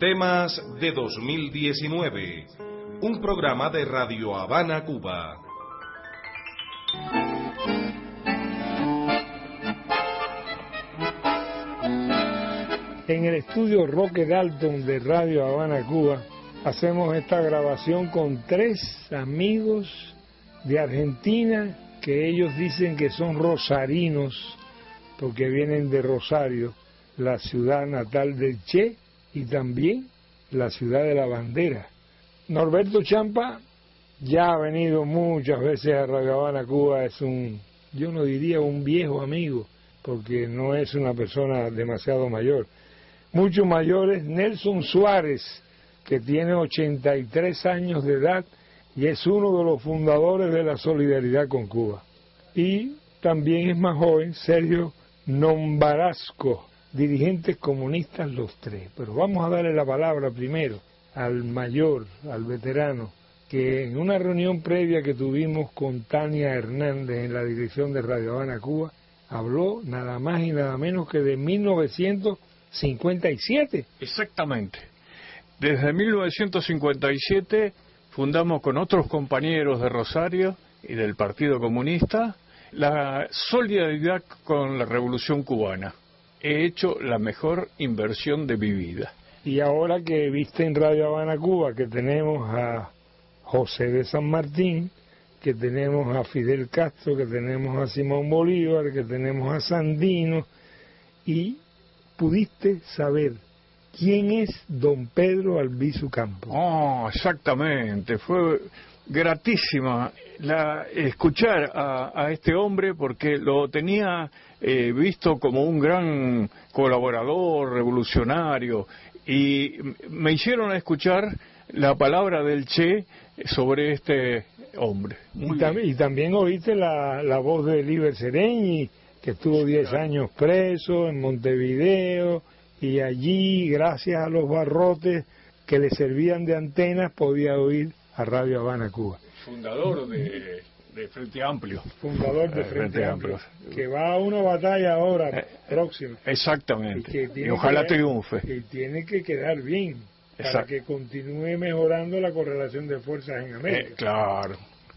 Temas de 2019, un programa de Radio Habana, Cuba. En el estudio Roque Dalton de Radio Habana, Cuba, hacemos esta grabación con 3 amigos de Argentina que ellos dicen que son rosarinos porque vienen de Rosario, la ciudad natal del Che y también la ciudad de la bandera. Norberto Champa ya ha venido muchas veces a Radio Habana, Cuba, es yo no diría un viejo amigo, porque no es una persona demasiado mayor. Mucho mayor es Nelson Suárez, que tiene 83 años de edad y es uno de los fundadores de la Solidaridad con Cuba. Y también es más joven Sergio Nombarasco, dirigentes comunistas los 3. Pero vamos a darle la palabra primero al mayor, al veterano, que en una reunión previa que tuvimos con Tania Hernández en la dirección de Radio Habana, Cuba, habló nada más y nada menos que de 1957. Exactamente. Desde 1957 fundamos con otros compañeros de Rosario y del Partido Comunista la solidaridad con la Revolución Cubana. He hecho la mejor inversión de mi vida. Y ahora que viste en Radio Habana, Cuba, que tenemos a José de San Martín, que tenemos a Fidel Castro, que tenemos a Simón Bolívar, que tenemos a Sandino, y pudiste saber quién es don Pedro Albizu Campos. Oh, exactamente. Fue gratísima escuchar a este hombre, porque lo tenía visto como un gran colaborador revolucionario, y me hicieron escuchar la palabra del Che sobre este hombre. Y también oíste la voz de Liber Sereñi, que estuvo 10 años preso en Montevideo, y allí, gracias a los barrotes que le servían de antenas, podía oír a Radio Habana, Cuba. Fundador de Frente Amplio. Fundador de Frente Amplio. Que va a una batalla ahora próxima. Exactamente. Y ojalá triunfe. Y tiene que quedar bien para que continúe mejorando la correlación de fuerzas en América. Claro.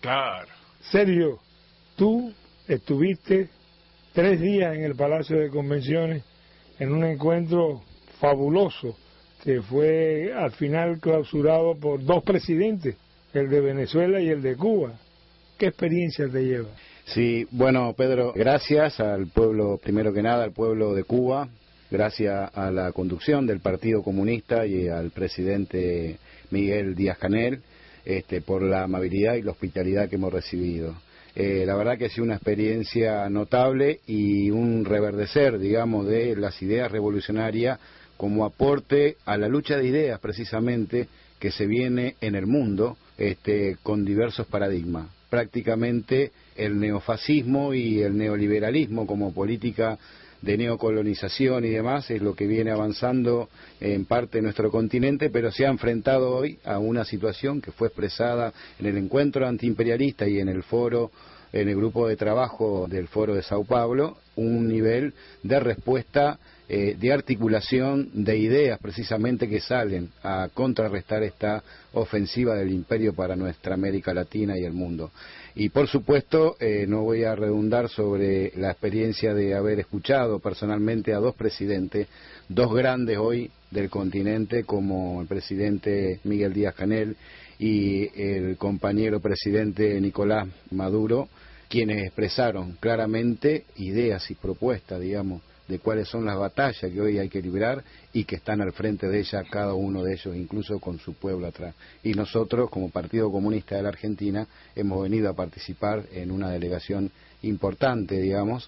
Sergio, tú estuviste 3 días en el Palacio de Convenciones en un encuentro fabuloso que fue al final clausurado por 2 presidentes, el de Venezuela y el de Cuba. ¿Qué experiencia te lleva? Sí, bueno, Pedro, gracias al pueblo, primero que nada al pueblo de Cuba, gracias a la conducción del Partido Comunista y al presidente Miguel Díaz-Canel, por la amabilidad y la hospitalidad que hemos recibido. La verdad que ha sido una experiencia notable y un reverdecer, digamos, de las ideas revolucionarias como aporte a la lucha de ideas, precisamente, que se viene en el mundo con diversos paradigmas. Prácticamente el neofascismo y el neoliberalismo como política de neocolonización y demás es lo que viene avanzando en parte de nuestro continente, pero se ha enfrentado hoy a una situación que fue expresada en el encuentro antiimperialista y en el foro, en el grupo de trabajo del foro de Sao Paulo, un nivel de respuesta, de articulación de ideas precisamente que salen a contrarrestar esta ofensiva del imperio para nuestra América Latina y el mundo. Y por supuesto, no voy a redundar sobre la experiencia de haber escuchado personalmente a 2 presidentes, 2 grandes hoy del continente, como el presidente Miguel Díaz-Canel y el compañero presidente Nicolás Maduro, quienes expresaron claramente ideas y propuestas, digamos, de cuáles son las batallas que hoy hay que librar y que están al frente de ellas cada uno de ellos, incluso con su pueblo atrás. Y nosotros, como Partido Comunista de la Argentina, hemos venido a participar en una delegación importante, digamos,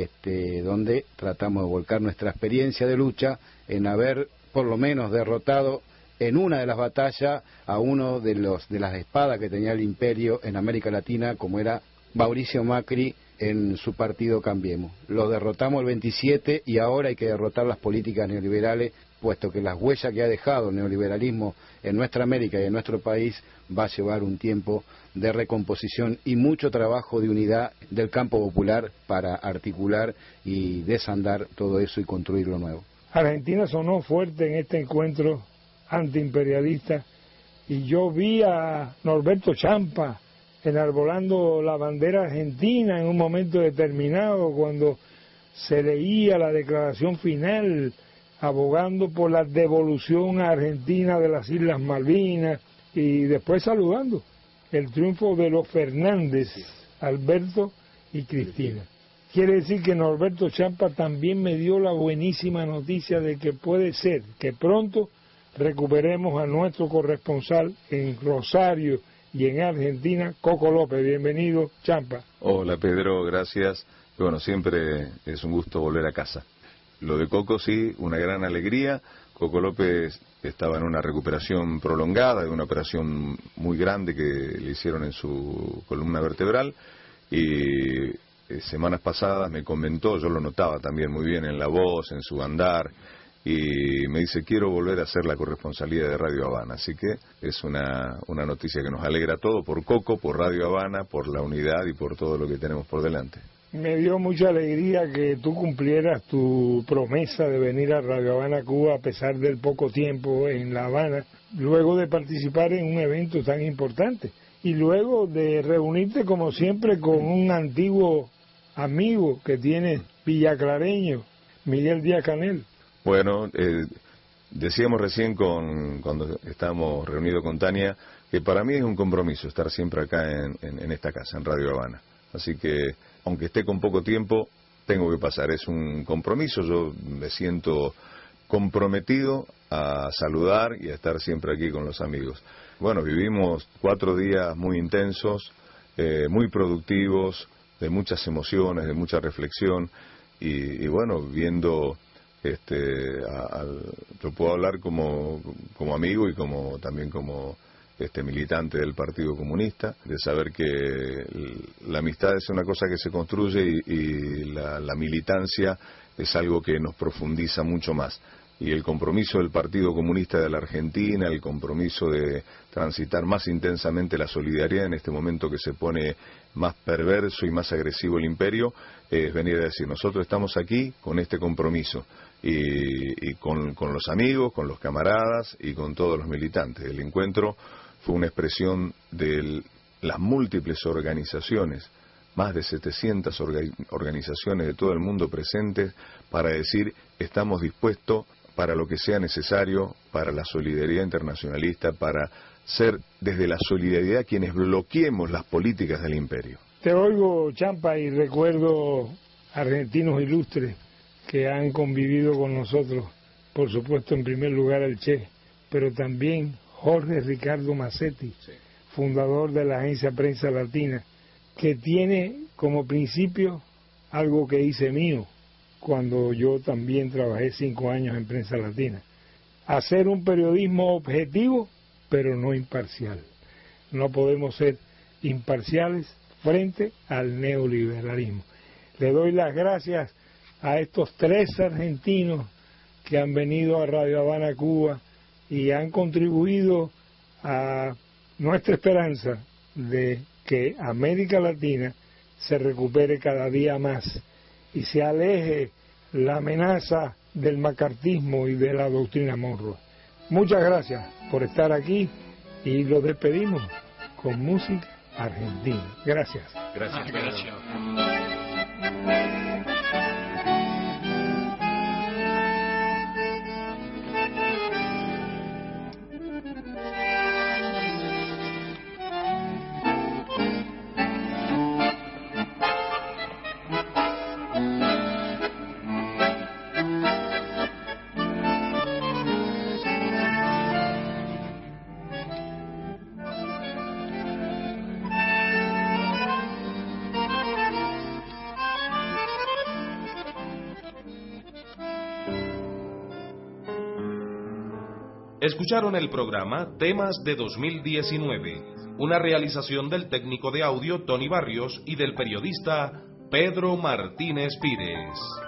donde tratamos de volcar nuestra experiencia de lucha en haber, por lo menos, derrotado en una de las batallas a uno de las espadas que tenía el imperio en América Latina, como era Mauricio Macri en su partido Cambiemos. Lo derrotamos el 27 y ahora hay que derrotar las políticas neoliberales, puesto que las huellas que ha dejado el neoliberalismo en nuestra América y en nuestro país va a llevar un tiempo de recomposición y mucho trabajo de unidad del campo popular para articular y desandar todo eso y construir lo nuevo. Argentina sonó fuerte en este encuentro antiimperialistas, y yo vi a Norberto Champa enarbolando la bandera argentina en un momento determinado, cuando se leía la declaración final, abogando por la devolución a Argentina de las Islas Malvinas, y después saludando el triunfo de los Fernández, Alberto y Cristina. Quiere decir que Norberto Champa también me dio la buenísima noticia de que puede ser que pronto recuperemos a nuestro corresponsal en Rosario y en Argentina, Coco López. Bienvenido, Champa. Hola, Pedro, gracias. Bueno, siempre es un gusto volver a casa. Lo de Coco, sí, una gran alegría. Coco López estaba en una recuperación prolongada de una operación muy grande que le hicieron en su columna vertebral, y semanas pasadas me comentó, yo lo notaba también muy bien en la voz, en su andar, y me dice: quiero volver a hacer la corresponsalía de Radio Habana. Así que es una noticia que nos alegra todo, por Coco, por Radio Habana, por la unidad y por todo lo que tenemos por delante. Me dio mucha alegría que tú cumplieras tu promesa de venir a Radio Habana, Cuba, a pesar del poco tiempo en La Habana, luego de participar en un evento tan importante y luego de reunirte, como siempre, con un antiguo amigo que tienes, villaclareño, Miguel Díaz-Canel. Bueno, decíamos recién cuando estábamos reunidos con Tania que para mí es un compromiso estar siempre acá en esta casa, en Radio Habana. Así que, aunque esté con poco tiempo, tengo que pasar. Es un compromiso, yo me siento comprometido a saludar y a estar siempre aquí con los amigos. Bueno, vivimos 4 días muy intensos, muy productivos, de muchas emociones, de mucha reflexión, y bueno, viendo... yo puedo hablar como amigo y también como militante del Partido Comunista, de saber que la amistad es una cosa que se construye y la militancia es algo que nos profundiza mucho más. Y el compromiso del Partido Comunista de la Argentina, el compromiso de transitar más intensamente la solidaridad en este momento que se pone más perverso y más agresivo el imperio, es venir a decir: nosotros estamos aquí con este compromiso, y con los amigos, con los camaradas y con todos los militantes. El encuentro fue una expresión de las múltiples organizaciones, más de 700 organizaciones de todo el mundo presentes, para decir: estamos dispuestos para lo que sea necesario, para la solidaridad internacionalista, para ser desde la solidaridad quienes bloqueemos las políticas del imperio. Te oigo, Champa, y recuerdo argentinos ilustres que han convivido con nosotros, por supuesto en primer lugar el Che, pero también Jorge Ricardo Massetti, sí, fundador de la agencia Prensa Latina, que tiene como principio algo que hice mío cuando yo también trabajé 5 años en Prensa Latina: hacer un periodismo objetivo pero no imparcial. No podemos ser imparciales frente al neoliberalismo. Le doy las gracias a estos 3 argentinos que han venido a Radio Habana, Cuba, y han contribuido a nuestra esperanza de que América Latina se recupere cada día más y se aleje la amenaza del macartismo y de la doctrina Monroe. Muchas gracias por estar aquí, y los despedimos con música argentina. Gracias. Gracias. Gracias. Escucharon el programa Temas de 2019, una realización del técnico de audio Tony Barrios y del periodista Pedro Martínez Pires.